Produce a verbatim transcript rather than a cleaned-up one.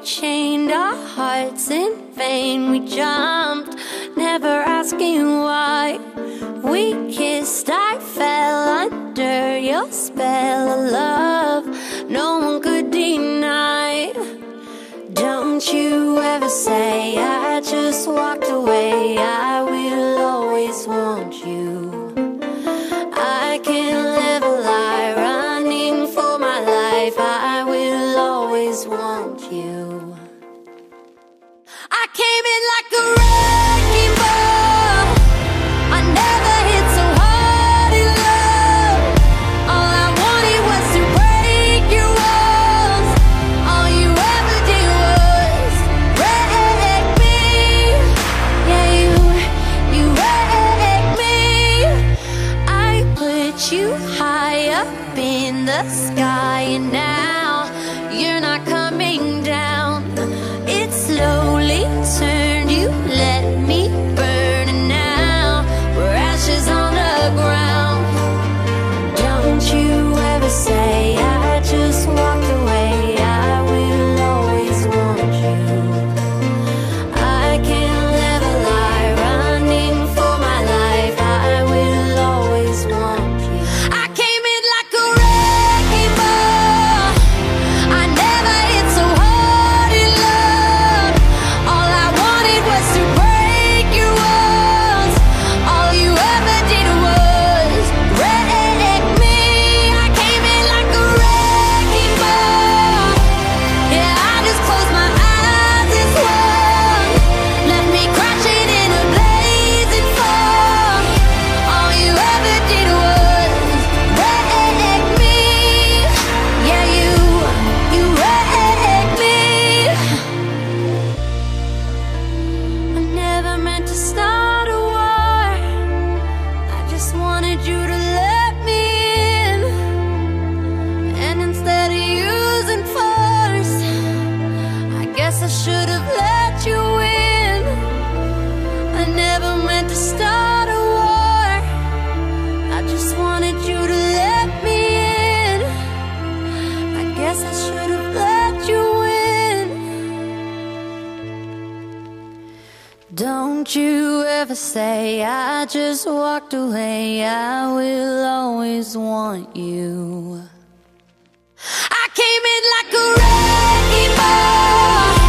chained our hearts in vain. We jumped, never asking why. We kissed, I fell under your spell of love no one could deny. Don't you ever say I just walked away. I will always want you. I can't live a lie, running for my life. I will always want you. I came in like a wrecking ball. I never hit so hard in love. All I wanted was to break your walls. All you ever did was wreck me. Yeah, you, you wrecked me. I put you high up in the sky, and now you're not coming down. It slowly turned, you let me burn, and now we're ashes on the ground. Don't you ever say I just walked away. I will always want you. I can't live a lie, running for my life. I will always want you. I came in like a wrecking ball. I never hit so hard in love. All I wanted was to break your walls. All you ever did was wreck me. I came in like a wrecking ball. Yeah, I just closed my eyes and swung. Left me crashing in a blazing fall. All you ever did was wreck me. Yeah, you, you wrecked me. I never meant to start a war. I just wanted you to let me in. And instead of using force, I guess I should have let you in. I never meant to start a war. I just wanted you to let me in. I guess I should have let you in. Don't you ever say I just walked away. I will always want you. I came in like a wrecking ball.